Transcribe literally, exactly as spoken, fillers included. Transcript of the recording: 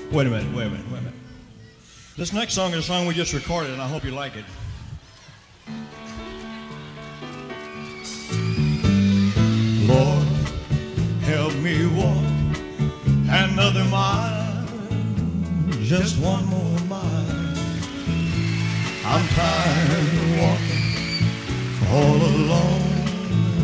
Wait a minute, wait a minute, wait a minute. This next song is a song we just recorded, and I hope you like it. Lord, help me walk another mile, just one more mile. I'm tired of walking all alone.